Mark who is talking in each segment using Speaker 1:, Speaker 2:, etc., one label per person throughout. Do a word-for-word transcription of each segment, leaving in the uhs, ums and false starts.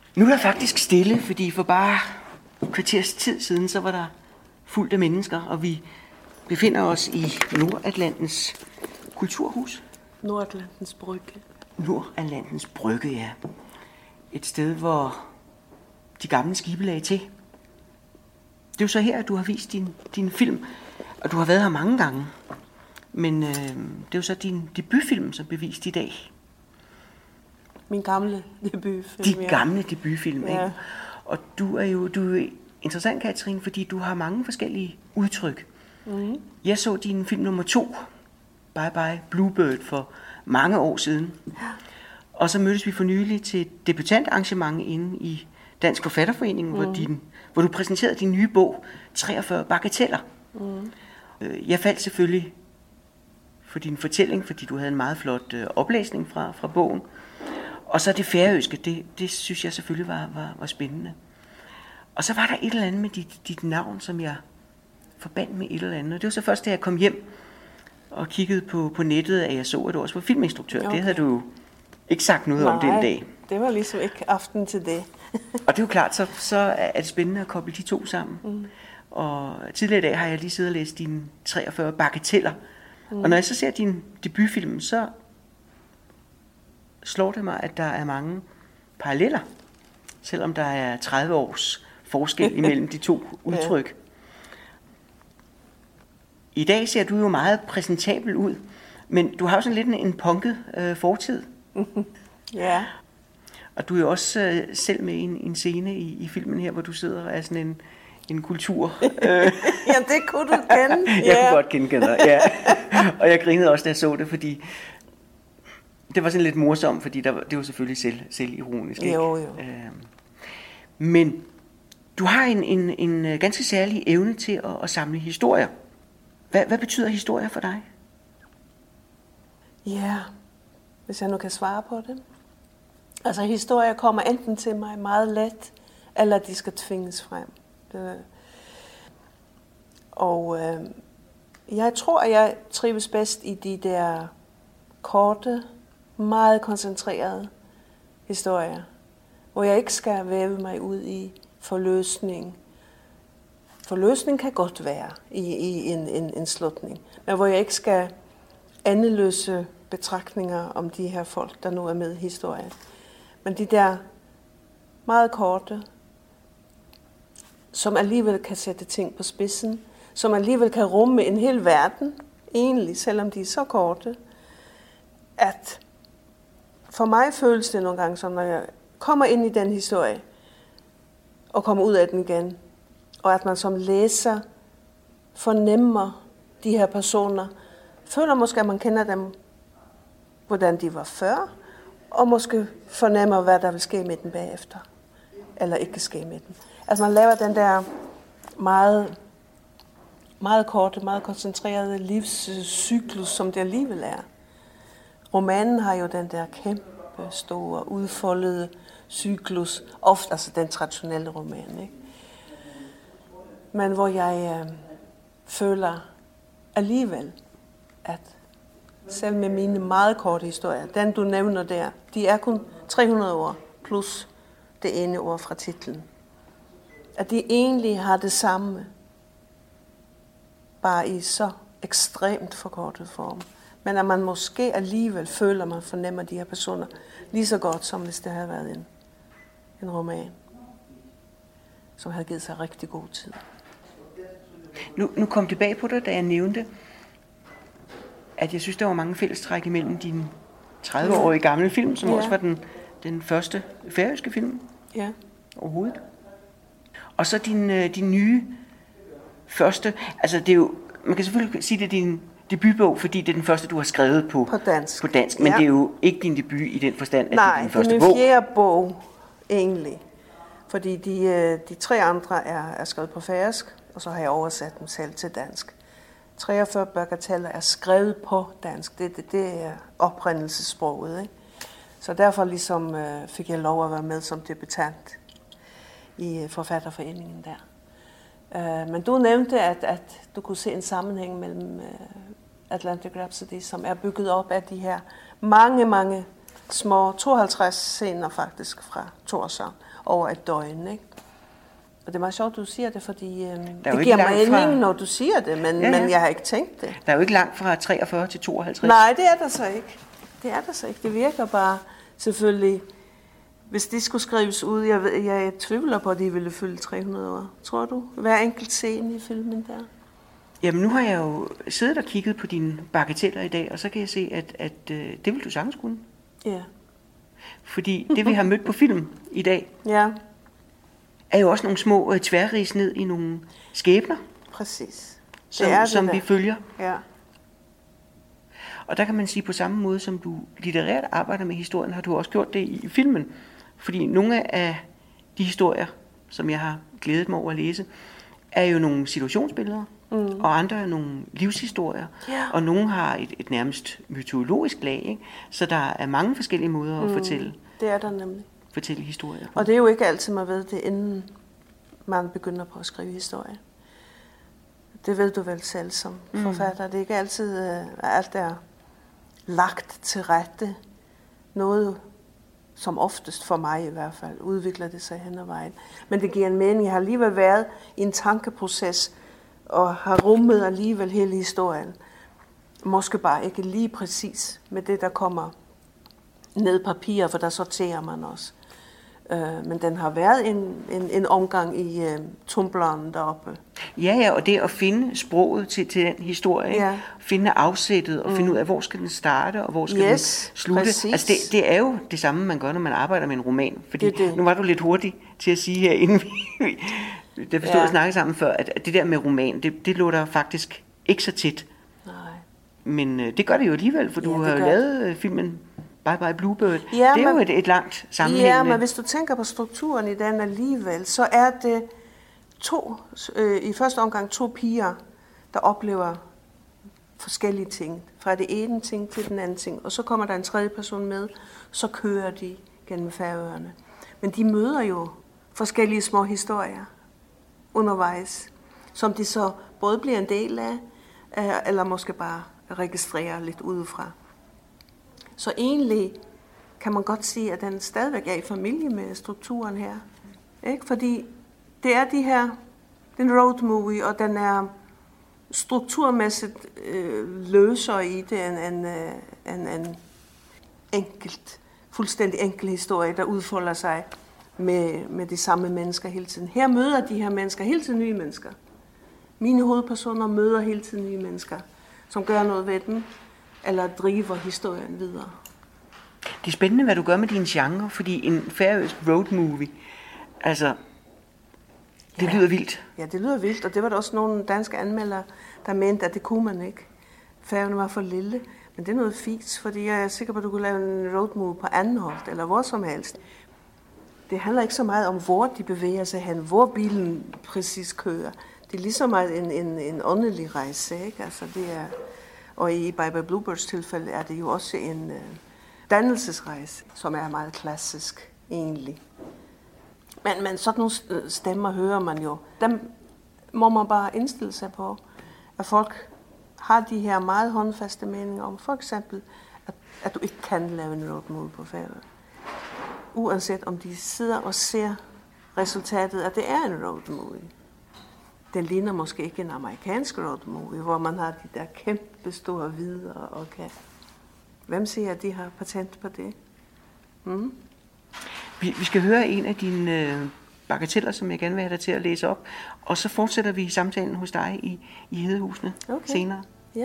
Speaker 1: Nu er der faktisk stille, fordi for bare kvarters tid siden, så var der fuldt af mennesker, og vi befinder os i Nordatlantens kulturhus.
Speaker 2: Nordatlantens Brygge.
Speaker 1: Nordatlantens Brygge, ja. Et sted, hvor de gamle skibe lagde til. Det er jo så her, at du har vist din, din film, og du har været her mange gange. Men øh, det er jo så din debutfilm, som blev vist i dag.
Speaker 2: Min gamle debutfilm,
Speaker 1: De ja. gamle debutfilm, ja. Ikke? Og du er jo du er interessant, Katrine, fordi du har mange forskellige udtryk. Mm. Jeg så din film nummer to, Bye Bye Bluebird, for mange år siden. Ja. Og så mødtes vi for nylig til et debutantarrangement inde i Dansk Forfatterforening, mm. hvor, din, hvor du præsenterede din nye bog, treogfyrre bagateller. Mm. Jeg faldt selvfølgelig for din fortælling, fordi du havde en meget flot øh, oplæsning fra, fra bogen. Og så det færøske, det, det synes jeg selvfølgelig var, var, var spændende. Og så var der et eller andet med dit, dit navn, som jeg forbandt med et eller andet. Og det var så først, da jeg kom hjem og kiggede på, på nettet, at jeg så, at du også var filminstruktør. Okay. Det havde du ikke sagt noget
Speaker 2: Nej,
Speaker 1: om den dag.
Speaker 2: Det var ligesom ikke aften til det.
Speaker 1: Og det er jo klart, så, så er det spændende at koble de to sammen. Mm. Og tidligere i dag har jeg lige siddet og læst dine treogfyrre bagateller. Mm. Og når jeg så ser din debutfilm, så slår det mig, at der er mange paralleller, selvom der er tredive års forskel imellem de to udtryk. Ja. I dag ser du jo meget præsentabel ud, men du har jo sådan lidt en, en punket øh, fortid.
Speaker 2: Ja.
Speaker 1: Og du er jo også øh, selv med i en, en scene i, i filmen her, hvor du sidder og er sådan en, en kultur.
Speaker 2: Ja, det kunne du kende.
Speaker 1: Jeg yeah. kunne godt kende dig, ja. Og jeg grinede også, da jeg så det, fordi det var sådan lidt morsomt, fordi der, det var selvfølgelig selv, selvironisk. Ikke?
Speaker 2: Jo, jo.
Speaker 1: Øhm, men du har en, en, en ganske særlig evne til at, at samle historier. Hvad, hvad betyder historier for dig?
Speaker 2: Ja, hvis jeg nu kan svare på det. Altså historier kommer enten til mig meget let, eller de skal tvinges frem. Det, og øh, jeg tror, at jeg trives bedst i de der korte, meget koncentrerede historier, hvor jeg ikke skal væve mig ud i forløsning. Forløsning kan godt være i, i en, en, en slutning, men hvor jeg ikke skal endeløse betragtninger om de her folk, der nu er med i historien. Men de der meget korte, som alligevel kan sætte ting på spidsen, som alligevel kan rumme en hel verden, egentlig, selvom de er så korte, at for mig føles det nogle gange som, når jeg kommer ind i den historie, og kommer ud af den igen, og at man som læser fornemmer de her personer, føler måske, at man kender dem, hvordan de var før, og måske fornemmer, hvad der vil ske med den bagefter, eller ikke kan ske med den. Altså man laver den der meget, meget korte, meget koncentrerede livscyklus, som det alligevel er. Romanen har jo den der kæmpe, store, udfoldede cyklus, ofte altså den traditionelle roman, ikke? Men hvor jeg øh, føler alligevel, at selv med mine meget korte historier, den du nævner der, de er kun tre hundrede ord plus det ene ord fra titlen. At de egentlig har det samme, bare i så ekstremt forkortet form. Men at man måske alligevel føler, at man fornemmer de her personer lige så godt, som hvis det havde været en, en roman, som havde givet sig rigtig god tid.
Speaker 1: Nu, nu kom tilbage på det, da jeg nævnte, at jeg synes, der var mange fællestræk imellem din tredive-årige gamle film, som ja. også var den, den første færøske film
Speaker 2: ja.
Speaker 1: overhovedet. Og så din, din nye første, altså det er jo, man kan selvfølgelig sige, det er din debutbog, fordi det er den første, du har skrevet på,
Speaker 2: på dansk,
Speaker 1: på dansk men ja. det er jo ikke din debut i den forstand, at
Speaker 2: Nej,
Speaker 1: det er din første bog.
Speaker 2: Nej, det er min fjerde bog, egentlig. Fordi de, de tre andre er, er skrevet på færøsk, og så har jeg oversat dem selv til dansk. treogfyrre bagateller er skrevet på dansk. Det, det, det er oprindelsessproget, ikke? Så derfor ligesom, øh, fik jeg lov at være med som debutant i Forfatterforeningen der. Uh, men du nævnte, at, at du kunne se en sammenhæng mellem uh, Atlantic Rhapsody, som er bygget op af de her mange, mange små tooghalvtreds scener faktisk fra Tórshavn over et døgn, ikke? Og det er meget sjovt, du siger det, fordi øh, det giver mig mening, fra... når du siger det, men, ja, ja. men jeg har ikke tænkt det.
Speaker 1: Der er jo ikke langt fra treogfyrre til tooghalvtreds.
Speaker 2: Nej, det er der så ikke. Det er der så ikke. Det virker bare selvfølgelig... Hvis det skulle skrives ud, jeg, ved, jeg tvivler på, at de ville fylde tre hundrede år. Tror du? Hver enkelt scene i filmen der?
Speaker 1: Jamen, nu har jeg jo siddet og kigget på dine bagateller i dag, og så kan jeg se, at, at øh, det vil du sagtens kunne.
Speaker 2: Ja.
Speaker 1: Fordi det, vi har mødt på film i dag,
Speaker 2: ja.
Speaker 1: er jo også nogle små øh, tværrids ned i nogle skæbner.
Speaker 2: Præcis.
Speaker 1: Som,
Speaker 2: det er det
Speaker 1: som
Speaker 2: der.
Speaker 1: vi følger.
Speaker 2: Ja.
Speaker 1: Og der kan man sige, på samme måde som du litterært arbejder med historien, har du også gjort det i filmen. Fordi nogle af de historier, som jeg har glædet mig over at læse, er jo nogle situationsbilleder, mm. og andre er nogle livshistorier, yeah. og nogle har et, et nærmest mytologisk lag, ikke? Så der er mange forskellige måder at mm. fortælle.
Speaker 2: Det er der nemlig.
Speaker 1: Fortælle historier.
Speaker 2: Og det er jo ikke altid, man ved det, inden man begynder på at skrive historie. Det ved du vel selv som mm. forfatter. Det er ikke altid uh, alt er lagt til rette. Noget, som oftest for mig i hvert fald, udvikler det sig hen ad vejen. Men det giver en mening. Jeg har alligevel været i en tankeproces, og har rummet alligevel hele historien. Måske bare ikke lige præcis med det, der kommer ned papir, for der sorterer man også. Øh, men den har været en, en, en omgang i øh, tumbleren deroppe.
Speaker 1: Ja, ja, og det at finde sproget til, til den historie, ja. finde afsættet og mm. finde ud af, hvor skal den starte og hvor skal
Speaker 2: yes,
Speaker 1: den slutte.
Speaker 2: Præcis.
Speaker 1: Altså det, det er jo det samme, man gør, når man arbejder med en roman. Fordi
Speaker 2: det det.
Speaker 1: Nu var du lidt hurtig til at sige her, inden vi, da vi stod ja. og snakkede sammen før, at det der med roman, det, det lå der faktisk ikke så tit.
Speaker 2: Nej.
Speaker 1: Men øh, det gør det jo alligevel, for ja, du har jo lavet øh, filmen Bye Bye Bluebird.
Speaker 2: Ja,
Speaker 1: det er
Speaker 2: men,
Speaker 1: jo et, et langt sammenhængende...
Speaker 2: Ja, men hvis du tænker på strukturen i den alligevel, så er det to, øh, i første omgang to piger, der oplever forskellige ting. Fra det ene ting til den anden ting. Og så kommer der en tredje person med, så kører de gennem Færøerne. Men de møder jo forskellige små historier undervejs, som de så både bliver en del af, eller måske bare registrerer lidt udefra. Så egentlig kan man godt sige, at den stadigvæk er i familie med strukturen her. Ikke? Fordi det er de her, den road movie, og den er strukturmæssigt øh, løser i det en, en, en, en enkelt, fuldstændig enkel historie, der udfolder sig med, med de samme mennesker hele tiden. Her møder de her mennesker hele tiden nye mennesker. Mine hovedpersoner møder hele tiden nye mennesker, som gør noget ved dem, eller driver historien videre.
Speaker 1: Det er spændende, hvad du gør med din genre, fordi en færøsk road movie, altså, det ja. lyder vildt.
Speaker 2: Ja, det lyder vildt, og det var der også nogle danske anmeldere, der mente, at det kunne man ikke. Færøerne var for lille, men det er noget fint, fordi jeg er sikker på, at du kunne lave en road movie på Anholt, eller hvor som helst. Det handler ikke så meget om, hvor de bevæger sig hen, hvor bilen præcis kører. Det er lige så meget en, en, en åndelig rejse, ikke? Altså, det er... Og i Bye Bye Bluebirds tilfælde er det jo også en uh, dannelsesrejse, som er meget klassisk egentlig. Men, men sådan nogle stemmer hører man jo. Dem må man bare indstille sig på, at folk har de her meget håndfaste meninger om. For eksempel, at, at du ikke kan lave en road movie på Færøerne. Uanset om de sidder og ser resultatet, at det er en road movie. Den ligner måske ikke en amerikansk road movie, hvor man har de der kæmpe store vidder og kan... Hvem siger, at de har patent på det? Mm?
Speaker 1: Vi, vi skal høre en af dine øh, bagateller, som jeg gerne vil have dig til at læse op, og så fortsætter vi samtalen hos dig i, i Hedehusene
Speaker 2: okay.
Speaker 1: senere.
Speaker 2: Ja.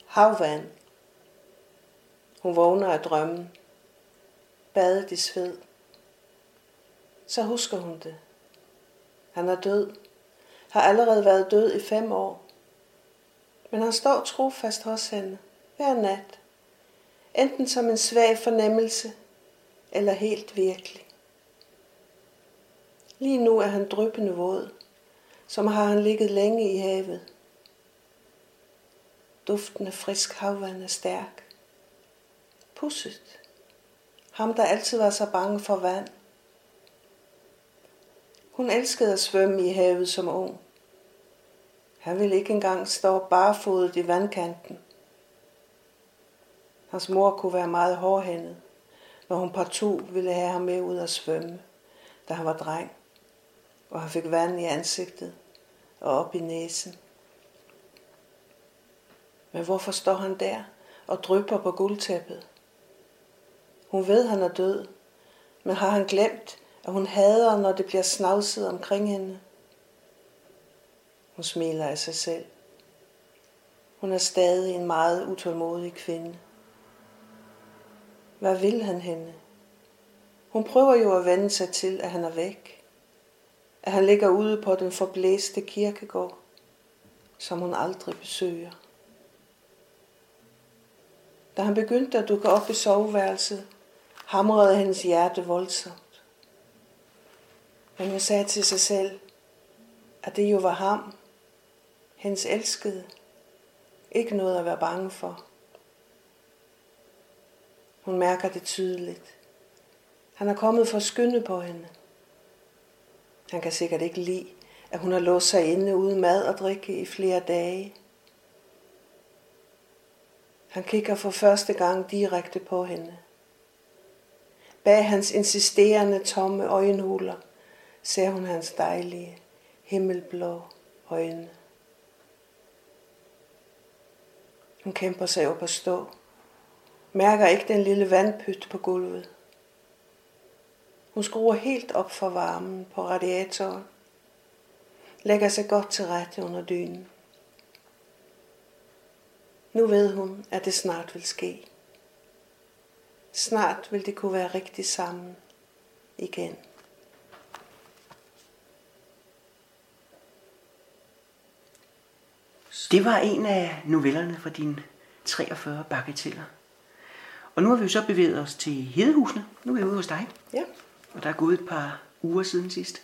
Speaker 2: havvand. Hun vågner af drømmen. Badet i sved. Så husker hun det. Han er død. Har allerede været død i fem år. Men han står trofast hos hende hver nat. Enten som en svag fornemmelse, eller helt virkelig. Lige nu er han dryppende våd, som har han ligget længe i havet. Duften af frisk havvand er stærk. Pudset. Ham, der altid var så bange for vand. Hun elskede at svømme i havet som ung. Han ville ikke engang stå barefodet i vandkanten. Hans mor kunne være meget hårdhændet, når hun partout ville have ham med ud at svømme, da han var dreng, og han fik vand i ansigtet og op i næsen. Men hvorfor står han der og drypper på guldtæppet? Hun ved, han er død, men har han glemt, at hun hader, når det bliver snavset omkring hende? Hun smiler af sig selv. Hun er stadig en meget utålmodig kvinde. Hvad vil han hende? Hun prøver jo at vende sig til, at han er væk. At han ligger ude på den forblæste kirkegård, som hun aldrig besøger. Da han begyndte at dukke op i soveværelset, hamrede hendes hjerte voldsomt. Men hun sagde til sig selv, at det jo var ham, hendes elskede, ikke noget at være bange for. Hun mærker det tydeligt. Han er kommet for at skynde på hende. Han kan sikkert ikke lide, at hun har låst sig inde uden mad og drikke i flere dage. Han kigger for første gang direkte på hende. Bag hans insisterende tomme øjenhuler ser hun hans dejlige, himmelblå øjne. Hun kæmper sig op at stå. Mærker ikke den lille vandpyt på gulvet. Hun skruer helt op for varmen på radiatoren. Lægger sig godt til rette under dynen. Nu ved hun, at det snart vil ske. Snart vil de kunne være rigtig sammen igen.
Speaker 1: Det var en af novellerne fra dine treogfyrre bagateller. Og nu har vi jo så bevæget os til Hedehusene. Nu er vi ude hos dig.
Speaker 2: Ja.
Speaker 1: Og der er gået et par uger siden sidst.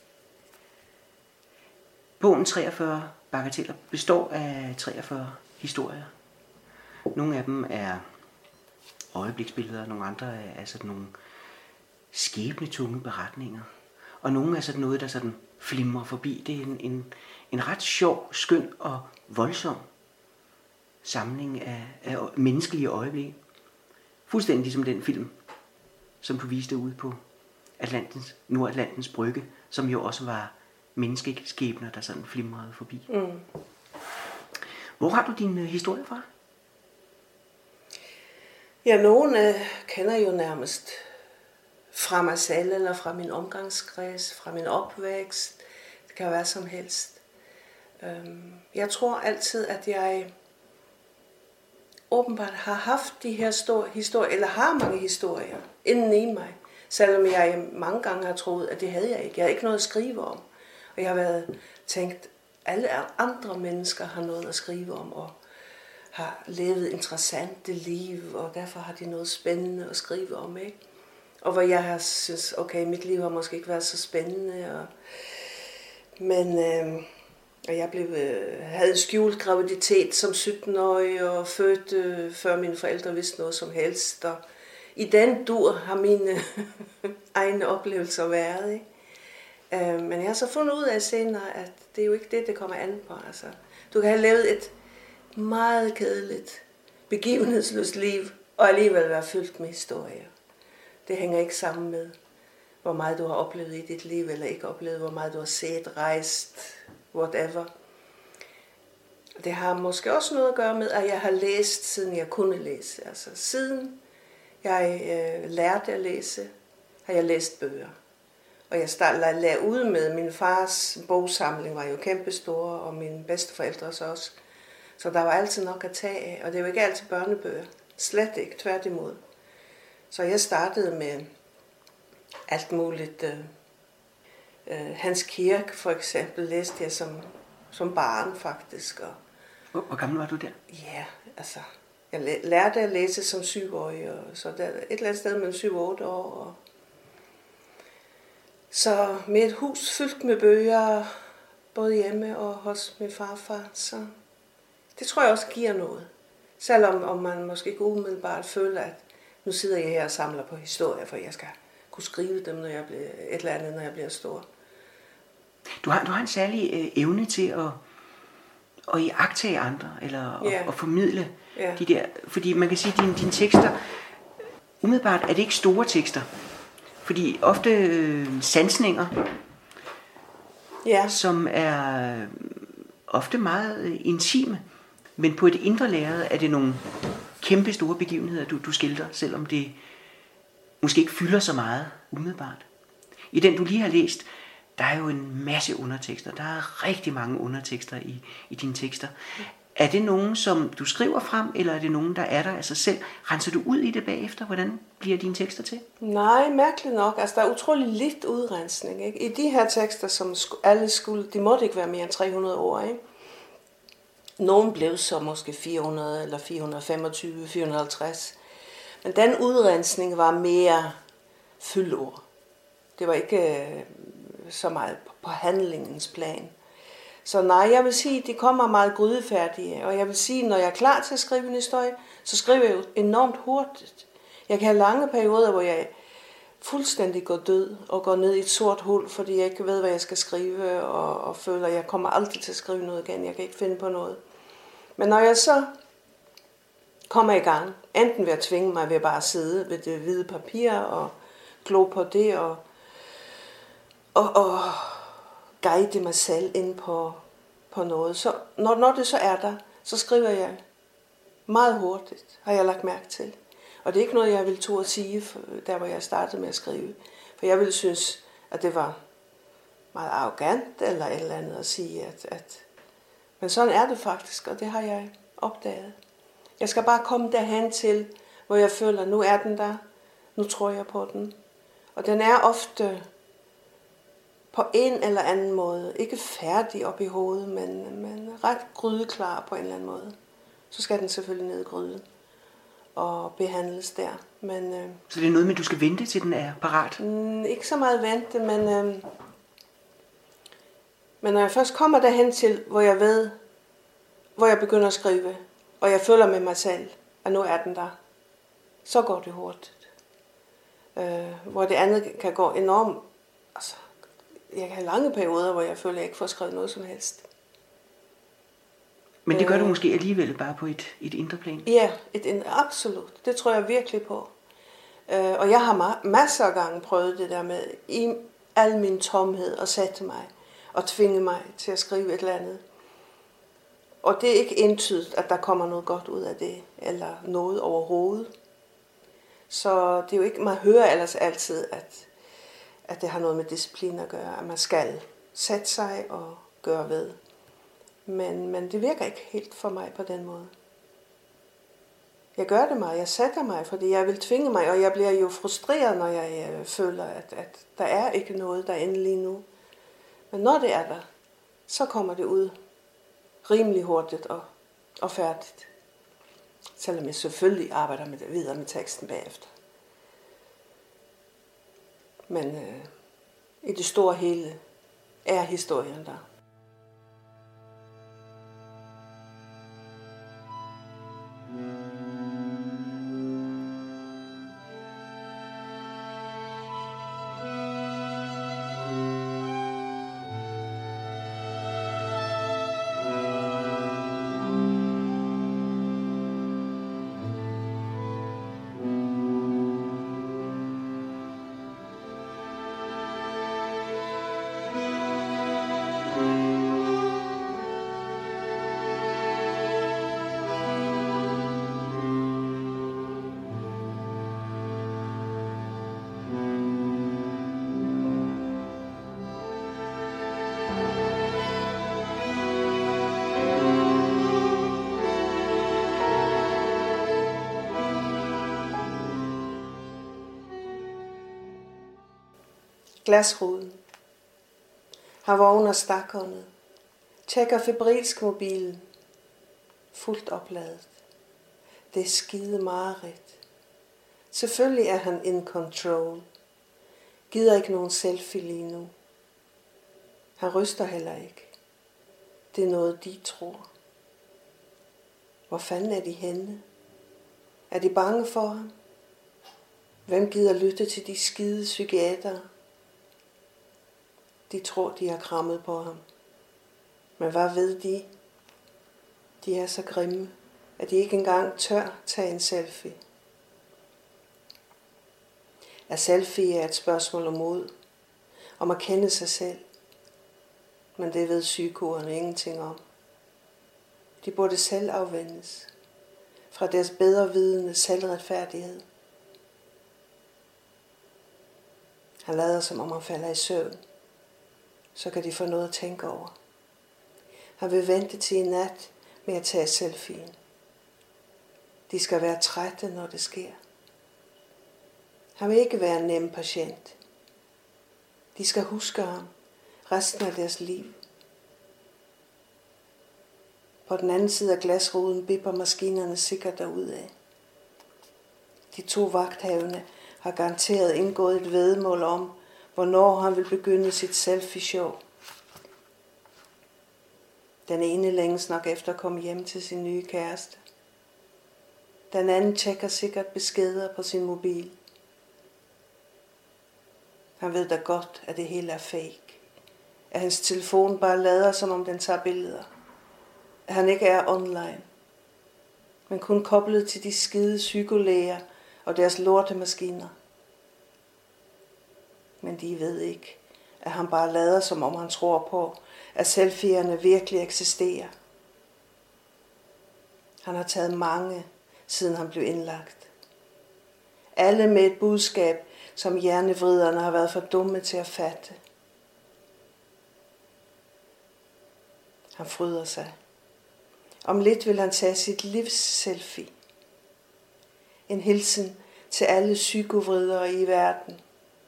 Speaker 1: Bogen treogfyrre bagateller består af treogfyrre historier. Nogle af dem er øjebliksbilleder, nogle andre er sådan nogle skæbnetunge beretninger. Og nogle er sådan noget, der sådan flimrer forbi. Det er en, en, en ret sjov, skøn og voldsom samling af, af menneskelige øjeblikke. Fuldstændig ligesom den film, som du viste ude på Atlantens, Nordatlantens brygge, som jo også var menneskeskæbner, der sådan flimrede forbi.
Speaker 2: Mm.
Speaker 1: Hvor har du din uh, historie fra?
Speaker 2: Ja, nogen øh, kender jo nærmest fra mig selv, eller fra min omgangskreds, fra min opvækst. Det kan være som helst. Øhm, jeg tror altid, at jeg åbenbart har haft de her store historier, eller har mange historier inden i mig. Selvom jeg mange gange har troet, at det havde jeg ikke. Jeg havde ikke noget at skrive om. Og jeg har været tænkt, alle andre mennesker har noget at skrive om, og har levet interessante liv, og derfor har de noget spændende at skrive om, ikke? Og hvor jeg har synes, okay, mit liv har måske ikke været så spændende, og, men øh, og jeg blev, øh, havde en skjult graviditet som sytten-årig, og født øh, før mine forældre vidste noget som helst, og i den dur har mine egne oplevelser været, ikke? Øh, men jeg har så fundet ud af senere, at det er jo ikke det, det kommer an på. Altså, du kan have levet et meget kedeligt, begivenhedsløst liv, og alligevel være fyldt med historier. Det hænger ikke sammen med, hvor meget du har oplevet i dit liv, eller ikke oplevet, hvor meget du har set, rejst, whatever. Det har måske også noget at gøre med, at jeg har læst, siden jeg kunne læse. Altså siden jeg øh, lærte at læse, har jeg læst bøger. Og jeg startede lagde ud med, min fars bogsamling var jo kæmpestor, og mine bedsteforældres også. Så der var altid nok at tage af, og det var ikke altid børnebøger. Slet ikke, tværtimod. Så jeg startede med alt muligt. Øh, øh, Hans Kirk for eksempel læste jeg som, som barn faktisk. Og,
Speaker 1: hvor, hvor gammel var du der?
Speaker 2: Ja, altså, jeg lærte at læse som syvårig, og så der, et eller andet sted mellem syv og otte år. Og så med et hus fyldt med bøger, både hjemme og hos min farfar, så det tror jeg også giver noget. Selvom om man måske ikke umiddelbart føler, at nu sidder jeg her og samler på historier, for jeg skal kunne skrive dem, når jeg bliver, et eller andet, når jeg bliver stor.
Speaker 1: Du har, du har en særlig øh, evne til at, at iagttage andre, eller at,
Speaker 2: yeah.
Speaker 1: at formidle
Speaker 2: yeah.
Speaker 1: de der, fordi man kan sige, at dine, dine tekster, umiddelbart er det ikke store tekster, fordi ofte øh, sansninger,
Speaker 2: yeah.
Speaker 1: som er øh, ofte meget øh, intime, men på et indre lærred er det nogle kæmpe store begivenheder, du, du skildrer, selvom det måske ikke fylder så meget umiddelbart. I den, du lige har læst, der er jo en masse undertekster. Der er rigtig mange undertekster i, i dine tekster. Er det nogen, som du skriver frem, eller er det nogen, der er der af sig selv? Renser du ud i det bagefter? Hvordan bliver dine tekster til?
Speaker 2: Nej, mærkeligt nok. Altså, der er utrolig lidt udrensning. Ikke? I de her tekster, som alle skulle, de måtte ikke være mere end tre hundrede ord, ikke? Nogle blev så måske fire hundrede eller fire hundrede og femogtyve, fire hundrede og halvtreds. Men den udrensning var mere fyldord. Det var ikke øh, så meget på handlingens plan. Så nej, jeg vil sige, at de kommer meget grydefærdige. Og jeg vil sige, at når jeg er klar til at skrive en historie, så skriver jeg jo enormt hurtigt. Jeg kan have lange perioder, hvor jeg fuldstændig går død og går ned i et sort hul, fordi jeg ikke ved, hvad jeg skal skrive, og, og føler, at jeg kommer aldrig til at skrive noget igen. Jeg kan ikke finde på noget. Men når jeg så kommer i gang, enten ved at tvinge mig ved at bare sidde ved det hvide papir og glo på det og, og, og guide mig selv ind på, på noget. Så når, når det så er der, så skriver jeg meget hurtigt, har jeg lagt mærke til. Og det er ikke noget, jeg vil turde at sige, der hvor jeg startede med at skrive. For jeg ville synes, at det var meget arrogant eller et eller andet at sige, at, at men sådan er det faktisk, og det har jeg opdaget. Jeg skal bare komme derhen til, hvor jeg føler, nu er den der, nu tror jeg på den. Og den er ofte på en eller anden måde, ikke færdig op i hovedet, men, men ret grydeklar på en eller anden måde. Så skal den selvfølgelig ned i gryden og behandles der. Men, øh,
Speaker 1: så det er noget med, at du skal vente til den er parat?
Speaker 2: Mm, ikke så meget vente, men, øh, men når jeg først kommer derhen til, hvor jeg ved, hvor jeg begynder at skrive, og jeg føler med mig selv, at nu er den der, så går det hurtigt. Øh, hvor det andet kan gå enormt, altså, jeg kan have lange perioder, hvor jeg føler, at jeg ikke får skrevet noget som helst.
Speaker 1: Men det gør du måske alligevel bare på et, et indre plan?
Speaker 2: Ja, et, et, absolut. Det tror jeg virkelig på. Øh, og jeg har ma- masser af gange prøvet det der med, i al min tomhed, at sætte mig og tvinge mig til at skrive et eller andet. Og det er ikke entydigt, at der kommer noget godt ud af det, eller noget overhovedet. Så det er jo ikke, man hører ellers altid, at, at det har noget med disciplin at gøre, at man skal sætte sig og gøre ved. Men, men det virker ikke helt for mig på den måde. Jeg gør det meget, jeg sætter mig, fordi jeg vil tvinge mig, og jeg bliver jo frustreret, når jeg øh, føler, at, at der er ikke noget derinde lige nu. Men når det er der, så kommer det ud rimelig hurtigt og, og færdigt. Selvom jeg selvfølgelig arbejder med det, videre med teksten bagefter. Men øh, i det store hele er historien der. Glasruden. Han vågner stakåndet. Tjekker febrilsk mobilen. Fuldt opladet. Det er skide mareridt. Selvfølgelig er han in control. Gider ikke nogen selfie lige nu. Han ryster heller ikke. Det er noget, de tror. Hvor fanden er de henne? Er de bange for ham? Hvem gider lytte til de skide psykiatere? De tror, de har krammet på ham. Men hvad ved de? De er så grimme, at de ikke engang tør tage en selfie. At selfie er et spørgsmål om mod, om at kende sig selv. Men det ved psykoerne ingenting om. De burde selv afvendes fra deres bedre vidende selvretfærdighed. Han lader som om han falder i søvn. Så kan de få noget at tænke over. Han vil vente til i nat med at tage selfien. De skal være trætte, når det sker. Han vil ikke være en nem patient. De skal huske ham resten af deres liv. På den anden side af glasruden bipper maskinerne sikkert derudad. De to vagthavende har garanteret indgået et væddemål om, hvornår han vil begynde sit selfie-show. Den ene længes nok efter at komme hjem til sin nye kæreste. Den anden tjekker sikkert beskeder på sin mobil. Han ved da godt, at det hele er fake. At hans telefon bare lader, som om den tager billeder. At han ikke er online. Men kun koblet til de skide psykolæger og deres lortemaskiner. Men de ved ikke, at han bare lader, som om han tror på, at selfierne virkelig eksisterer. Han har taget mange, siden han blev indlagt. Alle med et budskab, som hjernevriderne har været for dumme til at fatte. Han fryder sig. Om lidt vil han tage sit livs selfie. En hilsen til alle psykovridere i verden.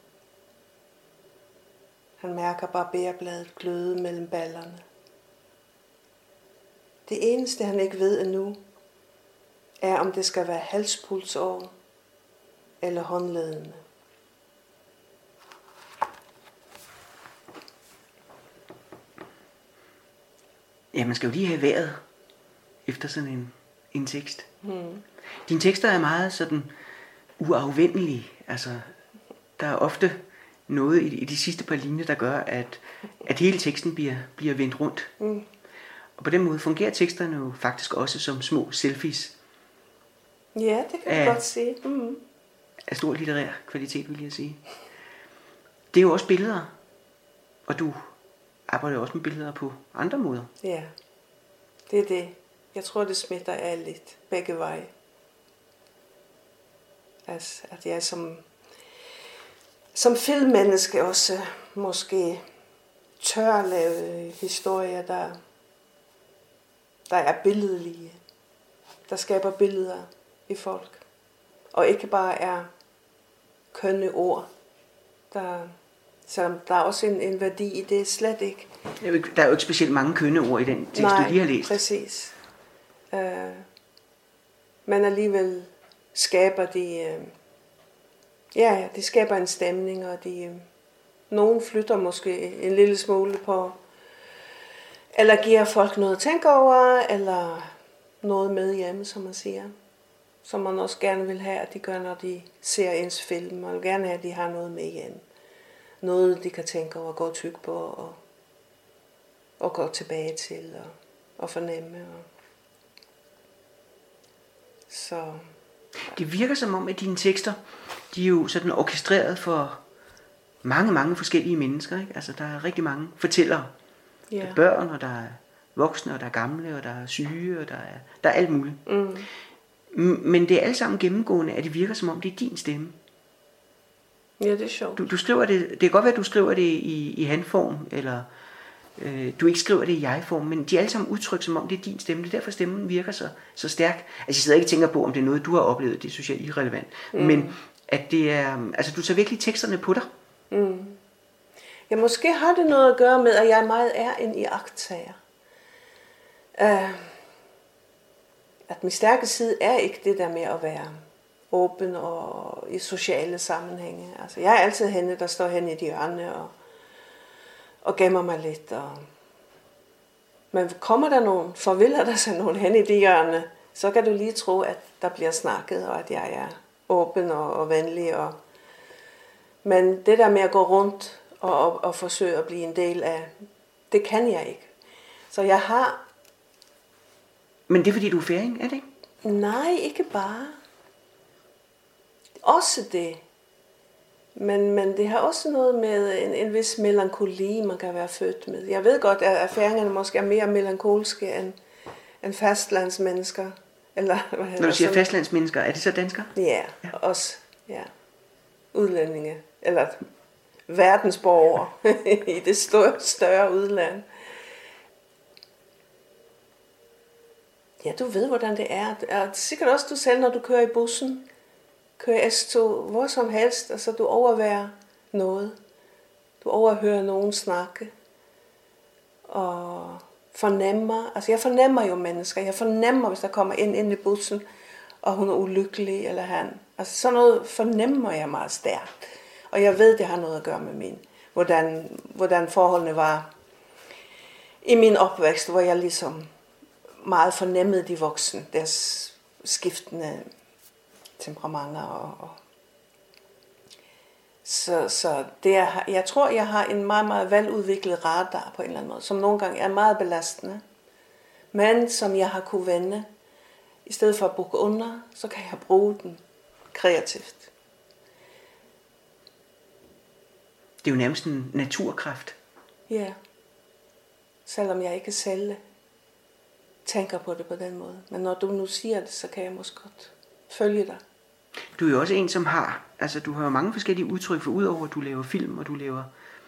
Speaker 2: Han mærker barberbladet gløde mellem ballerne. Det eneste han ikke ved endnu, er om det skal være halspulsår eller håndledende.
Speaker 1: Ja, man skal jo lige have vejret efter sådan en, en tekst.
Speaker 2: Hmm.
Speaker 1: Dine tekster er meget sådan uafvendelige. Altså, der er ofte noget i, i de sidste par linjer, der gør, at, at hele teksten bliver, bliver vendt rundt.
Speaker 2: Hmm.
Speaker 1: Og på den måde fungerer teksterne jo faktisk også som små selfies.
Speaker 2: Ja, det kan jeg godt sige. Hmm.
Speaker 1: Af stor litterær kvalitet, vil jeg sige. Det er jo også billeder, og du arbejder også med billeder på andre måder.
Speaker 2: Ja, det er det. Jeg tror, det smitter af lidt begge veje. Altså, at jeg som, som filmmenneske også måske tør at lave historier, der, der er billedlige. Der skaber billeder i folk. Og ikke bare er kønne ord, der... Så der er også en, en værdi i det, slet ikke.
Speaker 1: Der er jo ikke specielt mange kønne ord i den tekst,
Speaker 2: Nej,
Speaker 1: du lige har læst.
Speaker 2: Præcis. Uh, men alligevel skaber de, uh, ja, ja, de skaber en stemning, og de, uh, nogen flytter måske en lille smule på, eller giver folk noget at tænke over, eller noget med hjemme, som man siger. Som man også gerne vil have, at de gør, når de ser ens film. Man vil gerne have, at de har noget med hjemme. Noget, de kan tænke over, gå og tygge på, og, og gå tilbage til, og, og fornemme. Og. Så.
Speaker 1: Det virker som om, at dine tekster, de er jo sådan orkestreret for mange, mange forskellige mennesker. Ikke? Altså, der er rigtig mange fortællere. Ja. Der er børn, og der er voksne, og der er gamle, og der er syge, og der er, der er alt muligt.
Speaker 2: Mm.
Speaker 1: Men det er alle sammen gennemgående, at det virker som om, det er din stemme.
Speaker 2: Ja, det er sjovt.
Speaker 1: Du, du skriver det, det kan godt være, at du skriver det i, i han-form, eller øh, du ikke skriver det i jeg-form, men de er alle sammen udtryk, som om det er din stemme. Det er derfor, stemmen virker så, så stærk. Altså, jeg sidder ikke og tænker på, om det er noget, du har oplevet. Det er socialt irrelevant. Mm. Men at det er, altså, du tager virkelig teksterne på dig.
Speaker 2: Mm. Ja, måske har det noget at gøre med, at jeg meget er en iagttager. Uh, at min stærke side er ikke det der med at være åben og i sociale sammenhænge. Altså, jeg er altid hende, der står hen i de hjørne og, og gemmer mig lidt. Og... Men kommer der nogen, forvilder der sig nogen hen i de hjørne, så kan du lige tro, at der bliver snakket, og at jeg er åben og, og venlig. Og... Men det der med at gå rundt og, og, og forsøge at blive en del af, det kan jeg ikke. Så jeg har...
Speaker 1: Men det er fordi, du er færing, er det ikke?
Speaker 2: Nej, ikke bare. Også det. Men, men det har også noget med en, en vis melankoli, man kan være født med. Jeg ved godt, at færingerne måske er mere melankolske end, end fastlandsmennesker. Eller, hvad
Speaker 1: Når du siger sådan? Fastlandsmennesker, er det så danskere?
Speaker 2: Ja, ja. Også. Ja. Udlændinge. Eller verdensborgere i det større, større udland. Ja, du ved, hvordan det er. Og sikkert også du selv, når du kører i bussen, kører S tog, hvor som helst, og så du overværer noget. Du overhører nogen snakke. Og fornemmer, altså jeg fornemmer jo mennesker. Jeg fornemmer, hvis der kommer ind ind i bussen, og hun er ulykkelig, eller han. Altså sådan noget fornemmer jeg meget stærkt. Og jeg ved, det har noget at gøre med min, hvordan, hvordan forholdene var i min opvækst, hvor jeg ligesom meget fornemmede de voksne, deres skiftende temperamenter. Og, og. Så, så det er, jeg tror, jeg har en meget, meget veludviklet radar på en eller anden måde, som nogle gange er meget belastende, men som jeg har kunne vende. I stedet for at bukke under, så kan jeg bruge den kreativt.
Speaker 1: Det er jo nærmest en naturkraft.
Speaker 2: Ja. Selvom jeg ikke selv tænker på det på den måde. Men når du nu siger det, så kan jeg måske godt følge dig.
Speaker 1: Du er jo også en, som har, altså du har jo mange forskellige udtryk, for udover at du laver film, og du laver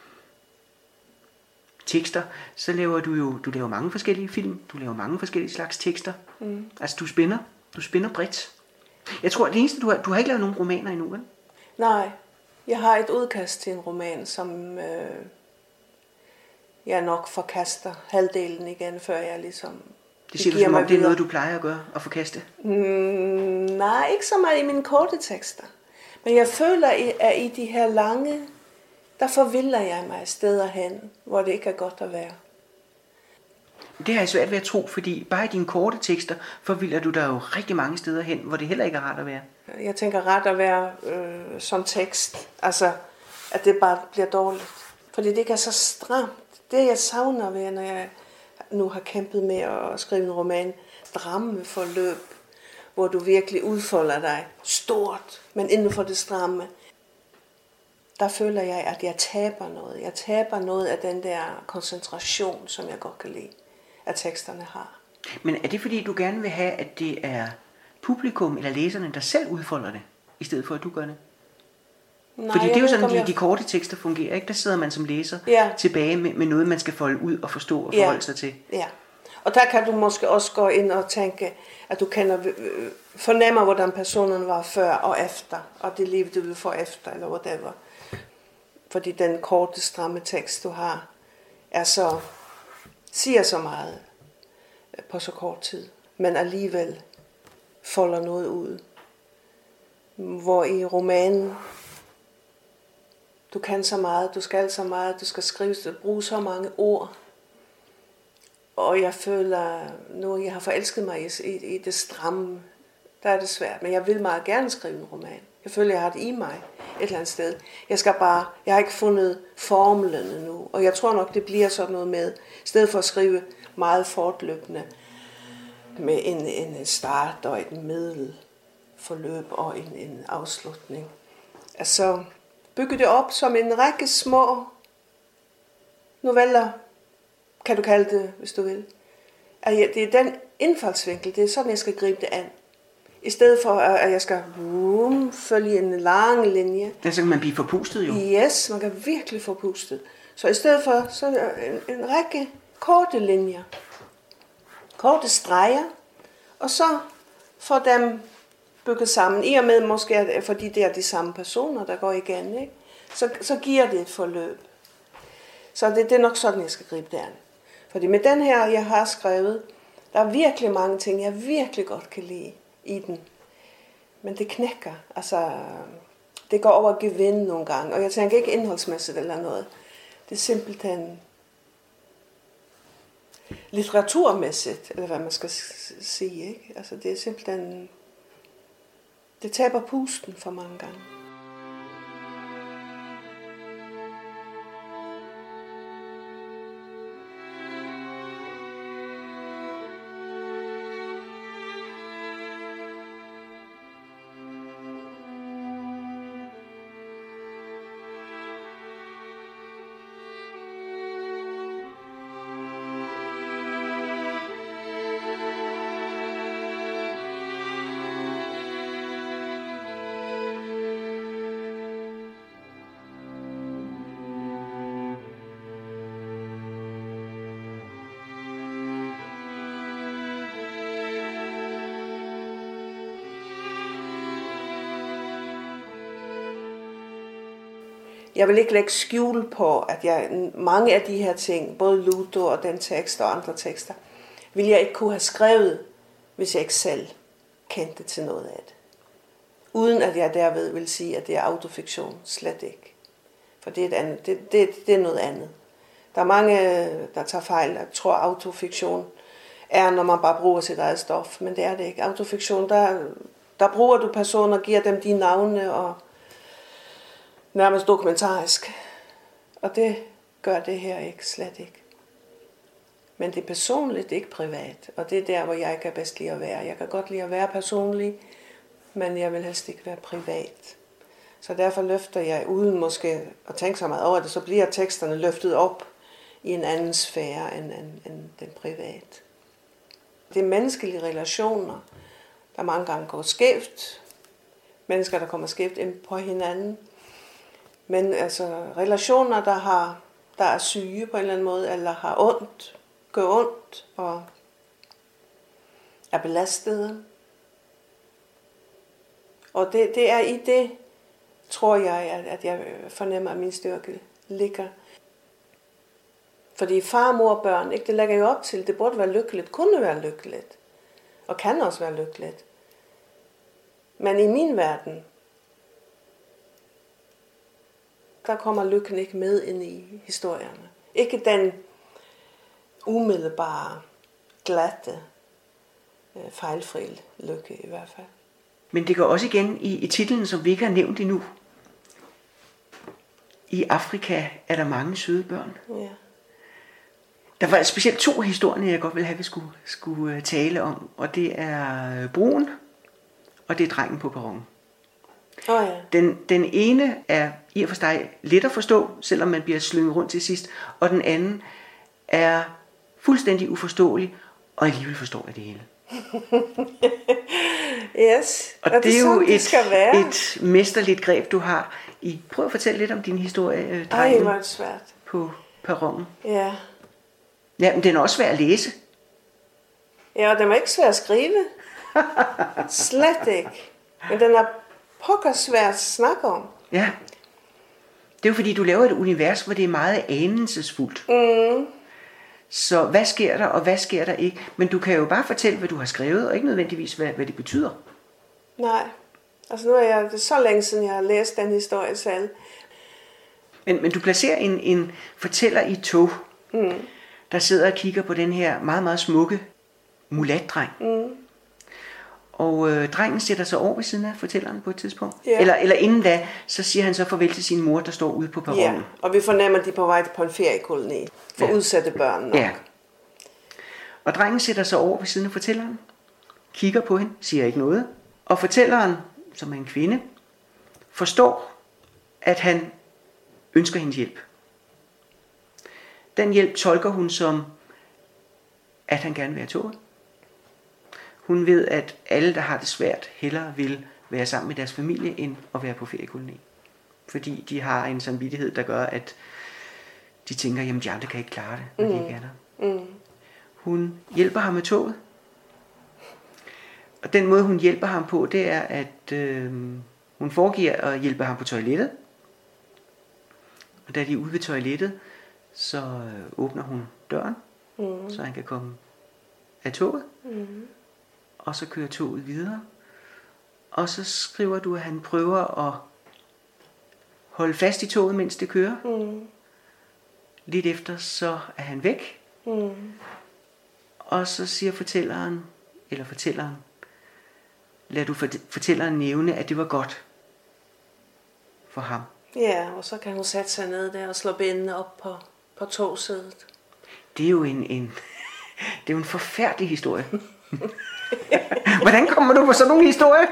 Speaker 1: tekster, så laver du jo, du laver mange forskellige film, du laver mange forskellige slags tekster. Mm. Altså du spænder, du spænder bredt. Jeg tror, det eneste, du har, du har ikke lavet nogen romaner endnu, vel?
Speaker 2: Nej, jeg har et udkast til en roman, som øh, jeg nok forkaster halvdelen igen, før jeg ligesom...
Speaker 1: Det siger det du, som om det er noget, du plejer at gøre, at forkaste?
Speaker 2: Mm, nej, ikke så meget i mine korte tekster. Men jeg føler, at i de her lange, der forvilder jeg mig steder hen, hvor det ikke er godt at være.
Speaker 1: Det har jeg svært ved at tro, fordi bare i dine korte tekster forvilder du dig jo rigtig mange steder hen, hvor det heller ikke er rart at være.
Speaker 2: Jeg tænker ret at være øh, som tekst, altså at det bare bliver dårligt. Fordi det ikke er så stramt. Det jeg savner ved, når jeg nu har kæmpet med at skrive en roman, drameforløb, hvor du virkelig udfolder dig stort, men inden for det stramme, der føler jeg, at jeg taber noget. Jeg taber noget af den der koncentration, som jeg godt kan lide, at teksterne har.
Speaker 1: Men er det fordi, du gerne vil have, at det er publikum eller læserne, der selv udfolder det, i stedet for at du gør det? Nej, fordi det er jo sådan, de, jeg... de korte tekster fungerer, ikke? Der sidder man som læser ja. tilbage med, med noget, man skal folde ud og forstå og forholde ja. sig til.
Speaker 2: Ja, og der kan du måske også gå ind og tænke, at du kender, fornemmer, hvordan personen var før og efter, og det liv, du vil få efter, eller whatever. Fordi den korte, stramme tekst, du har, er så, siger så meget på så kort tid, men alligevel folder noget ud. Hvor i romanen, du kan så meget, du skal så meget, du skal skrive, du bruge så mange ord. Og jeg føler, nu jeg har forelsket mig i, i, i det stramme, der er det svært. Men jeg vil meget gerne skrive en roman. Jeg føler, jeg har det i mig et eller andet sted. Jeg skal bare, jeg har ikke fundet formlen endnu. Og jeg tror nok, det bliver sådan noget med, i stedet for at skrive meget fortløbende, med en, en start og et middelforløb og en, en afslutning. Altså bygge det op som en række små noveller, kan du kalde det, hvis du vil. Det er den indfaldsvinkel, det er sådan, jeg skal gribe det an. I stedet for, at jeg skal boom, følge en lang linje.
Speaker 1: Ja, så kan man blive forpustet jo.
Speaker 2: Yes, man kan virkelig forpustet. Så i stedet for, så er en, en række korte linjer. Korte streger. Og så får dem bygget sammen. I og med måske, fordi det er de samme personer, der går igen, ikke? Så, så giver det et forløb. Så det, det er nok sådan, jeg skal gribe det an. Fordi med den her, jeg har skrevet, der er virkelig mange ting, jeg virkelig godt kan lide i den. Men det knækker. Altså, det går over gevind nogle gange. Og jeg tænker ikke indholdsmæssigt eller noget. Det er simpelthen litteraturmæssigt, eller hvad man skal sige. Ikke? Altså, det er simpelthen... Det taber pusten for mange gange. Jeg vil ikke lægge skjul på, at jeg, mange af de her ting, både Ludo og den tekst og andre tekster, ville jeg ikke kunne have skrevet, hvis jeg ikke selv kendte til noget af det. Uden at jeg derved vil sige, at det er autofiktion. Slet ikke. For det er, et andet, det, det, det er noget andet. Der er mange, der tager fejl. Jeg tror, autofiktion er, når man bare bruger sit eget stof. Men det er det ikke. Autofiktion, der, der bruger du personer, giver dem de navne og nærmest dokumentarisk. Og det gør det her ikke, slet ikke. Men det er personligt, ikke privat. Og det er der, hvor jeg kan bedst lide at være. Jeg kan godt lide at være personlig, men jeg vil helst ikke være privat. Så derfor løfter jeg, uden måske at tænke så meget over det, så bliver teksterne løftet op i en anden sfære end, end, end den privat. Det er menneskelige relationer, der mange gange går skævt. Mennesker, der kommer skævt ind på hinanden. Men altså relationer, der, har, der er syge på en eller anden måde, eller har ondt, gør ondt og er belastede. Og det, det er i det, tror jeg, at, at jeg fornemmer, at min styrke ligger. Fordi far, mor og børn, ikke, det lægger jo op til, det burde være lykkeligt, kunne være lykkeligt, og kan også være lykkeligt. Men i min verden, der kommer lykken ikke med ind i historierne. Ikke den umiddelbare, glatte, fejlfri lykke i hvert fald.
Speaker 1: Men det går også igen i, i titlen, som vi ikke har nævnt endnu. I Afrika er der mange søde børn.
Speaker 2: Ja.
Speaker 1: Der var specielt to historier, jeg godt ville have, vi skulle, skulle tale om. Og det er Brun, og det er Drengen på perronen.
Speaker 2: Oh, ja.
Speaker 1: Den, den ene er i og for sig let at forstå, selvom man bliver slynget rundt til sidst. Og den anden er fuldstændig uforståelig, og alligevel forstår jeg det hele.
Speaker 2: Yes.
Speaker 1: Og, og det, det er jo
Speaker 2: det
Speaker 1: et, et mesterligt greb, du har. I, prøv at fortælle lidt om din historie, Drengen.
Speaker 2: Ej, hvor svært.
Speaker 1: På perronen.
Speaker 2: Ja.
Speaker 1: Ja, men den er også svær at læse.
Speaker 2: Ja, og den er ikke svær at skrive. Slet ikke. Men den er pokker svær at snakke om.
Speaker 1: Ja. Det er jo fordi, du laver et univers, hvor det er meget anelsesfuldt.
Speaker 2: Mm.
Speaker 1: Så hvad sker der, og hvad sker der ikke? Men du kan jo bare fortælle, hvad du har skrevet, og ikke nødvendigvis, hvad, hvad det betyder.
Speaker 2: Nej. Altså nu er jeg, det er så længe siden, jeg har læst den historie selv.
Speaker 1: Men, men du placerer en, en fortæller i et tog, mm. der sidder og kigger på den her meget, meget smukke mulatdreng. Mm. Og øh, drengen sætter sig over ved siden af fortælleren på et tidspunkt. Yeah. Eller, eller inden da, så siger han så farvel til sin mor, der står ude på perronen.
Speaker 2: Ja, og vi fornemmer, at de er på vej på en feriekoloni for ja. udsatte børn nok.
Speaker 1: Ja. Og drengen sætter sig over ved siden af fortælleren, kigger på hende, siger ikke noget. Og fortælleren, som er en kvinde, forstår, at han ønsker hendes hjælp. Den hjælp tolker hun som, at han gerne vil have toget. Hun ved, at alle, der har det svært, hellere vil være sammen med deres familie, end at være på feriekoloni. Fordi de har en samvittighed, der gør, at de tænker, jamen de andre kan ikke klare det, når mm. de ikke er der. Mm. Hun hjælper ham med toget. Og den måde, hun hjælper ham på, det er, at øh, hun foregiver at hjælpe ham på toilettet. Og da de er ude ved toilettet, så øh, åbner hun døren, mm. så han kan komme af toget. Mm. Og så kører toget videre. Og så skriver du, at han prøver at holde fast i toget, mens det kører. Mm. Lidt efter, så er han væk. Mm. Og så siger fortælleren, eller fortælleren, lad du fortælleren nævne, at det var godt for ham.
Speaker 2: Ja, og så kan hun sætte sig ned der og slå benene op på, på togsædet.
Speaker 1: Det er jo en, en, det er jo en forfærdelig historie. Hvordan kommer du på sådan nogle historier?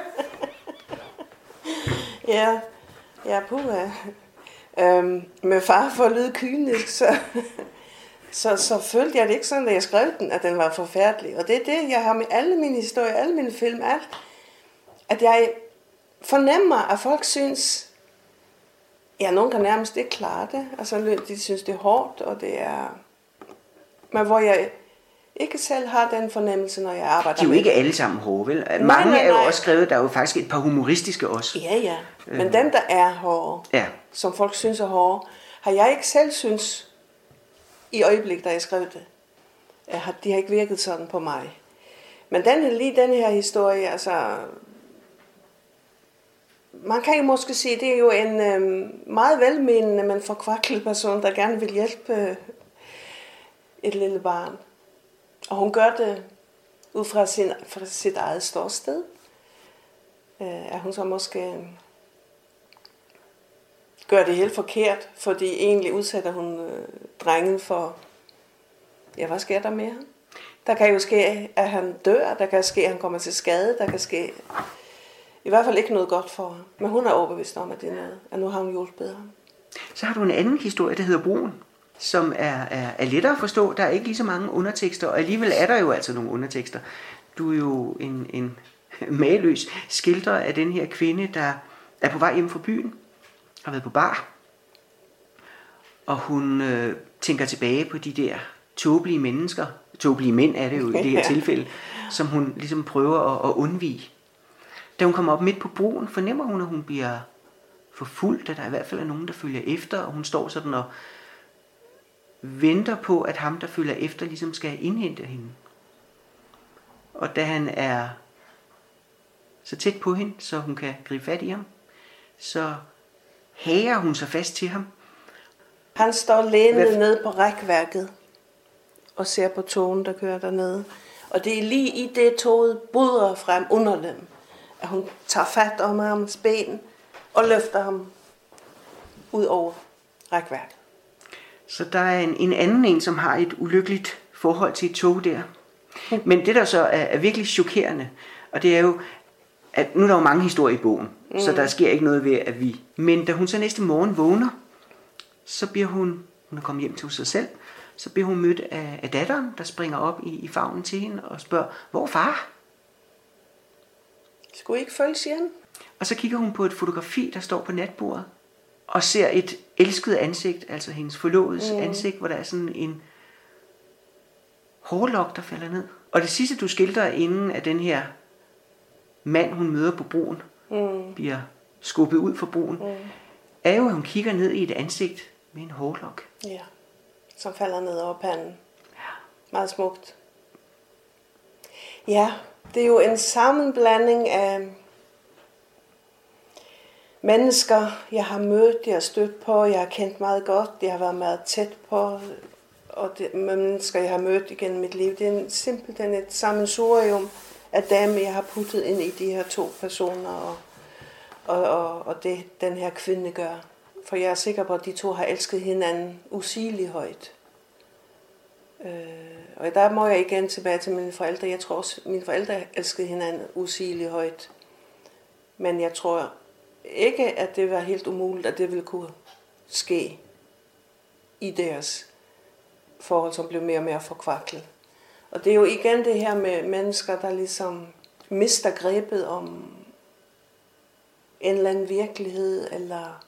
Speaker 2: Ja, ja, puha. Øhm, med far for at lyde kynisk, så, så, så følte jeg det ikke sådan, da jeg skrev den, at den var forfærdelig. Og det er det, jeg har med alle mine historier, alle mine film, alt. At jeg fornemmer, at folk synes, ja, nogen kan nærmest ikke klare det. Altså, de synes, det er hårdt, og det er... Men hvor jeg ikke selv har den fornemmelse, når jeg arbejder.
Speaker 1: De er jo ikke alle sammen hårde, vel? Nej, Mange nej, nej. er jo også skrevet, der er jo faktisk et par humoristiske også.
Speaker 2: Ja, ja. Men øh. dem, der er hårde, ja. som folk synes er hårde, har jeg ikke selv synes i øjeblik, da jeg skrev det. De har ikke virket sådan på mig. Men den, lige den her historie, altså... Man kan jo måske sige, det er jo en øh, meget velmenende, men forkvaklet person, der gerne vil hjælpe øh, et lille barn. Og hun gør det ud fra, sin, fra sit eget ståsted. Øh, at hun så måske gør det helt forkert, fordi egentlig udsætter hun øh, drengen for, ja, hvad sker der med ham? Der kan jo ske, at han dør, der kan ske, at han kommer til skade, der kan ske i hvert fald ikke noget godt for ham. Men hun er overbevist om, at det er noget, at nu har hun hjulpet ham.
Speaker 1: Så har du en anden historie, der hedder Broen, som er, er, er lettere at forstå. Der er ikke lige så mange undertekster, og alligevel er der jo altså nogle undertekster. Du er jo en, en mageløs skildrer af den her kvinde, der er på vej hjem fra byen, har været på bar, og hun øh, tænker tilbage på de der tåbelige mennesker, tåbelige mænd er det jo i det her tilfælde, som hun ligesom prøver at, at undvige. Da hun kommer op midt på broen, fornemmer hun, at hun bliver forfulgt, at der i hvert fald er nogen, der følger efter, og hun står sådan og venter på, at ham, der følger efter, ligesom skal indhente hende. Og da han er så tæt på hende, så hun kan gribe fat i ham, så hager hun sig fast til ham.
Speaker 2: Han står lænet ned på rækværket og ser på togen, der kører dernede. Og det er lige i det, toget buldrer frem under dem, at hun tager fat om hans ben og løfter ham ud over rækværket.
Speaker 1: Så der er en, en anden en, som har et ulykkeligt forhold til et tog der. Men det, der så er, er virkelig chokerende, og det er jo, at nu er der jo mange historier i bogen, mm. så der sker ikke noget ved, at vi... Men da hun så næste morgen vågner, så bliver hun, hun er kommet hjem til sig selv, så bliver hun mødt af, af datteren, der springer op i, i favnen til hende og spørger, hvor er far?
Speaker 2: Skulle I ikke følges hjem?
Speaker 1: Og så kigger hun på et fotografi, der står på natbordet, og ser et elsket ansigt, altså hendes forlovedes mm. ansigt, hvor der er sådan en hårlok, der falder ned. Og det sidste, du skildrer inden af den her mand, hun møder på broen, mm. bliver skubbet ud fra broen, mm. er jo, at hun kigger ned i et ansigt med en hårlok.
Speaker 2: Ja, som falder ned over panden. Ja. Meget smukt. Ja, det er jo en sammenblanding af mennesker, jeg har mødt, jeg har stødt på, jeg har kendt meget godt, jeg har været meget tæt på, og det, mennesker, jeg har mødt igennem mit liv. Det er simpelthen et sammensurium af dem, jeg har puttet ind i de her to personer, og, og, og, og det den her kvinde gør. For jeg er sikker på, at de to har elsket hinanden usigeligt højt. Øh, og der må jeg igen tilbage til mine forældre. Jeg tror også, mine forældre elskede hinanden usigeligt højt. Men jeg tror ikke, at det var helt umuligt, at det ville kunne ske i deres forhold, som blev mere og mere forkvaklet. Og det er jo igen det her med mennesker, der ligesom mister grebet om en eller anden virkelighed, eller...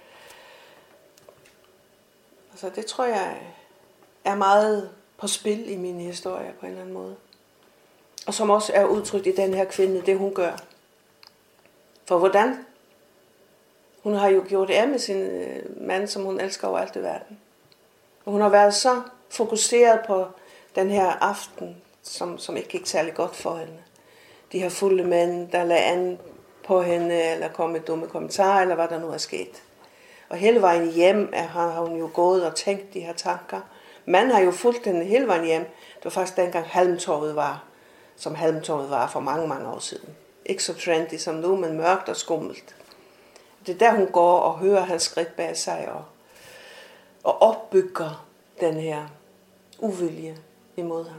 Speaker 2: Altså det tror jeg er meget på spil i mine historier på en eller anden måde. Og som også er udtrykt i den her kvinde, det hun gør. For hvordan? Hun har jo gjort det af med sin mand, som hun elsker over alt i verden. Og hun har været så fokuseret på den her aften, som, som ikke gik særlig godt for hende. De her fulde mænd, der lagde an på hende, eller kom med dumme kommentarer, eller hvad der nu er sket. Og hele vejen hjem har hun jo gået og tænkt de her tanker. Man har jo fulgt hende hele vejen hjem. Det var faktisk dengang Halmtorvet var, som Halmtorvet var for mange, mange år siden. Ikke så trendy som nu, men mørkt og skummelt. Det er der, hun går og hører hans skridt bag sig og, og opbygger den her uvilje imod ham.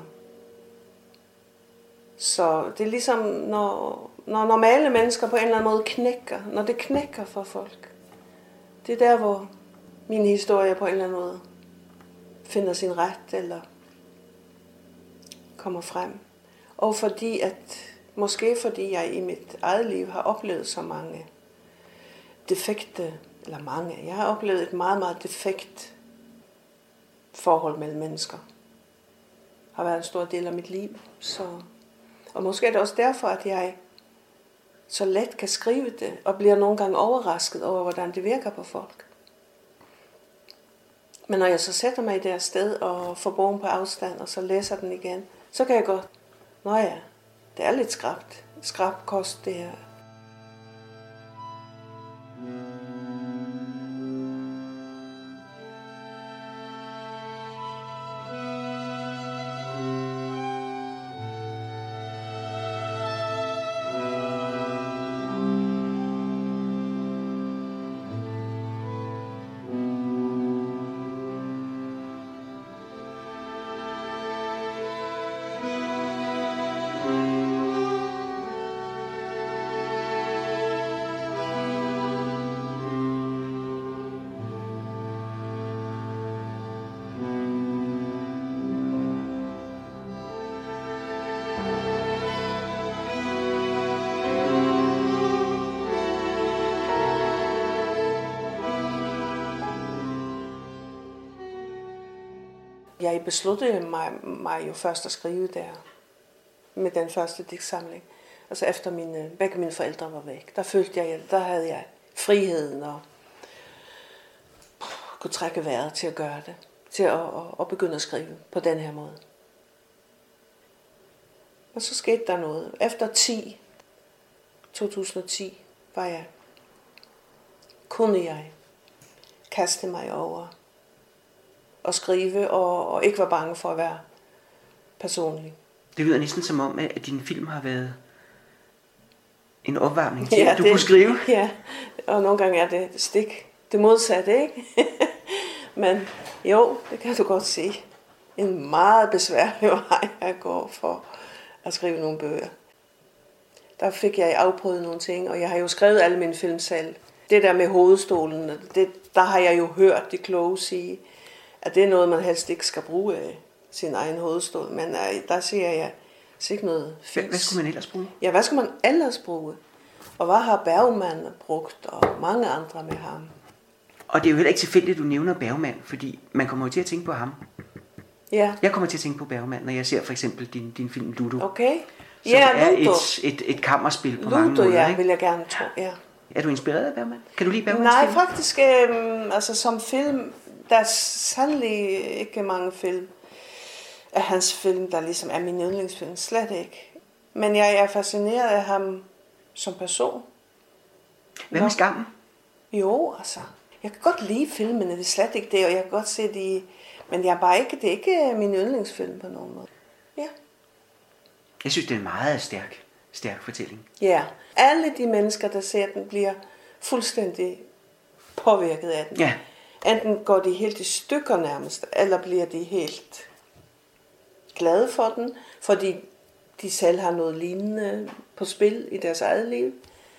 Speaker 2: Så det er ligesom, når, når normale mennesker på en eller anden måde knækker, når det knækker for folk. Det er der, hvor min historie på en eller anden måde finder sin ret eller kommer frem. Og fordi at, måske fordi jeg i mit eget liv har oplevet så mange defekte, eller mange, jeg har oplevet et meget, meget defekt forhold mellem mennesker. Har været en stor del af mit liv. Så, og måske er det også derfor, at jeg så let kan skrive det, og bliver nogle gange overrasket over, hvordan det virker på folk. Men når jeg så sætter mig i det her sted og får bogen på afstand, og så læser den igen, så kan jeg godt, nå ja, det er lidt skrabt, skrabt kost det her. Jeg besluttede mig, mig jo først at skrive der, med den første digtsamling. Altså efter mine, begge mine forældre var væk. Der følte jeg, der havde jeg friheden og kunne trække vejret til at gøre det. Til at, at, at begynde at skrive på den her måde. Og så skete der noget. Efter ti, to tusind og ti, var jeg, kunne jeg kaste mig over og skrive, og, og ikke var bange for at være personlig.
Speaker 1: Det lyder næsten som om, at din film har været en opvarmning til,
Speaker 2: ja,
Speaker 1: at du
Speaker 2: det,
Speaker 1: kunne skrive.
Speaker 2: Ja, og nogle gange er det stik det modsatte, ikke? Men jo, det kan du godt sige. En meget besværlig vej at gå for at skrive nogle bøger. Der fik jeg afprøvet nogle ting, og jeg har jo skrevet alle mine film selv. Det der med hovedstolen, det, der har jeg jo hørt de kloge sige, at det er noget, man helst ikke skal bruge af sin egen hovedstol. Men der siger jeg, så ikke noget fint.
Speaker 1: Hvad skulle man ellers bruge?
Speaker 2: Ja, hvad skulle man ellers bruge? Og hvad har Bergman brugt, og mange andre med ham?
Speaker 1: Og det er jo heller ikke tilfældigt, at du nævner Bergman, fordi man kommer jo til at tænke på ham.
Speaker 2: Ja.
Speaker 1: Jeg kommer til at tænke på Bergman, når jeg ser for eksempel din, din film Ludo.
Speaker 2: Okay.
Speaker 1: Som
Speaker 2: ja,
Speaker 1: er
Speaker 2: Ludo.
Speaker 1: et, et, et kammerspil på
Speaker 2: Ludo,
Speaker 1: mange måder.
Speaker 2: ja,
Speaker 1: ikke?
Speaker 2: vil jeg gerne tro, ja.
Speaker 1: Er du inspireret af Bergman? Kan du lide Bergmans
Speaker 2: Nej,
Speaker 1: film?
Speaker 2: faktisk, øh, altså som film, der er sandelig ikke mange film af hans film, der ligesom er min yndlingsfilm. Slet ikke. Men jeg er fascineret af ham som person.
Speaker 1: Hvad med Skammen?
Speaker 2: Jo, altså. Jeg kan godt lide filmene, det er slet ikke det, og jeg kan godt se de... Men jeg er bare ikke, det er ikke min yndlingsfilm på nogen måde. Ja.
Speaker 1: Jeg synes, det er en meget stærk, stærk fortælling.
Speaker 2: Ja. Alle de mennesker, der ser den, bliver fuldstændig påvirket af den.
Speaker 1: Ja.
Speaker 2: Enten går de helt i stykker nærmest, eller bliver de helt glade for den, fordi de selv har noget lignende på spil i deres eget liv.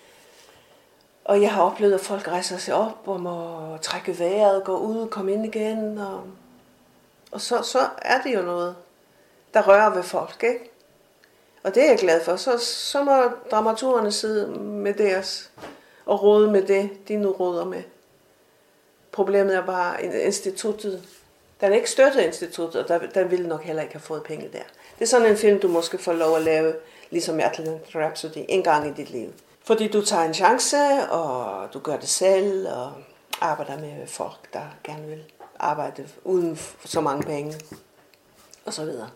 Speaker 2: Og jeg har oplevet, at folk rejser sig op og må trække vejret, gå ud, komme ind igen. Og, og så, så er det jo noget, der rører ved folk, ikke? Og det er jeg glad for. Så, så må dramaturgerne sidde med deres og råde med det, de nu råder med. Problemet er bare, at instituttet, den er ikke støttet instituttet, og der, den ville nok heller ikke have fået penge der. Det er sådan en film, du måske får lov at lave, ligesom Atlantic Rhapsody, en gang i dit liv. Fordi du tager en chance, og du gør det selv, og arbejder med folk, der gerne vil arbejde uden så mange penge, og så videre.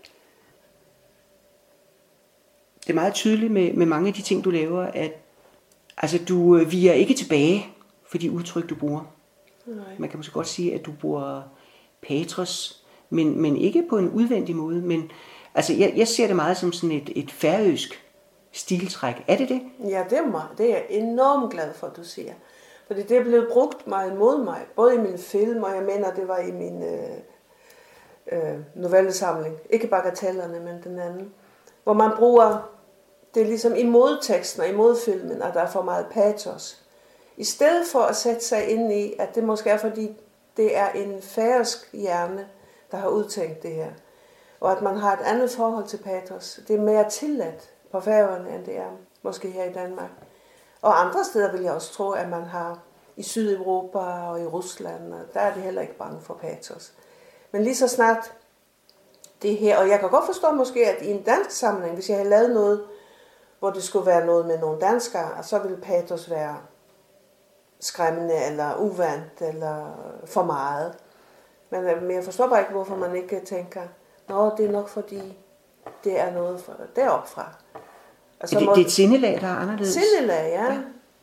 Speaker 1: Det er meget tydeligt med, med mange af de ting, du laver, at altså, du øh, viger ikke tilbage for de udtryk, du bruger.
Speaker 2: Nej.
Speaker 1: Man kan måske godt sige, at du bruger patos, men, men ikke på en udvendig måde. Men altså, jeg, jeg ser det meget som sådan et, et færøsk stiltræk. Er det det?
Speaker 2: Ja, det er, mig. Det er jeg enormt glad for, at du siger. Fordi det er blevet brugt meget imod mig, både i min film, og jeg mener, det var i min øh, øh, novellesamling. Ikke bagatellerne, men den anden. Hvor man bruger, det er ligesom imod teksten og imod filmen, at der er for meget patos. I stedet for at sætte sig ind i, at det måske er, fordi det er en færøsk hjerne, der har udtænkt det her. Og at man har et andet forhold til patos. Det er mere tilladt på Færøerne, end det er måske her i Danmark. Og andre steder vil jeg også tro, at man har i Sydeuropa og i Rusland, og der er de heller ikke bange for patos. Men lige så snart det her, og jeg kan godt forstå måske, at i en dansk sammenhæng, hvis jeg havde lavet noget, hvor det skulle være noget med nogle danskere, så ville patos være skræmmende, eller uvant, eller for meget. Men, men jeg forstår bare ikke, hvorfor man ikke tænker, nå, det er nok fordi, det er noget for, deroppe fra.
Speaker 1: Altså, det, må, det er et sindelag, der er anderledes?
Speaker 2: Sindelag, ja. ja.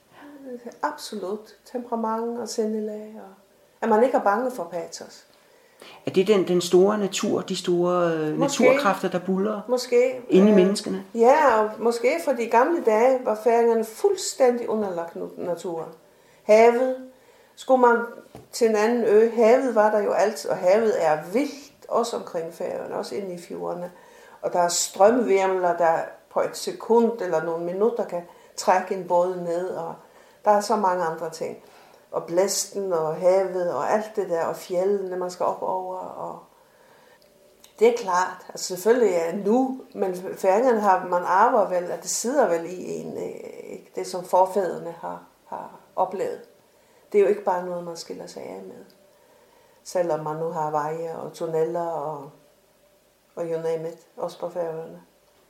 Speaker 2: Absolut. Temperament og sindelag. Og at man ikke er bange for patos.
Speaker 1: Er det den, den store natur, de store måske, naturkræfter, der buller
Speaker 2: måske,
Speaker 1: inde i
Speaker 2: øh,
Speaker 1: menneskene?
Speaker 2: Ja, og måske for de gamle dage var færingerne fuldstændig underlagt naturen. Havet. Skulle man til en anden ø, havet var der jo altid, og havet er vildt, også omkring Færøerne, også inde i fjordene. Og der er strømvirvler, der på et sekund eller nogle minutter kan trække en båd ned, og der er så mange andre ting. Og blæsten og havet og alt det der, og fjellene, man skal op over. Og det er klart, altså selvfølgelig er nu, men færingerne har, man arver vel, at det sidder vel i en, ikke? Det som forfædrene har, har oplevet. Det er jo ikke bare noget, man skiller sig af med. Selvom man nu har veje og tunneller og, og you name it, også på Færøerne.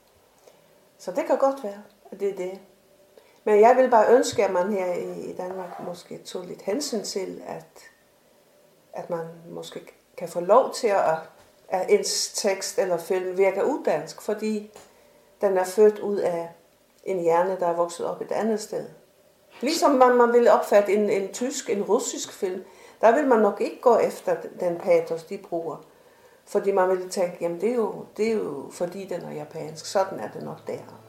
Speaker 2: Så det kan godt være, at det er det. Men jeg vil bare ønske, at man her i Danmark måske tog lidt hensyn til, at, at man måske kan få lov til at, at ens tekst eller film virker uddansk, fordi den er født ud af en hjerne, der er vokset op et andet sted. Ligesom man, man vil opfatte en, en tysk, en russisk film, der vil man nok ikke gå efter den patos, de bruger. Fordi man vil tænke, jamen det er jo, det er jo fordi den er japansk, sådan er det nok der.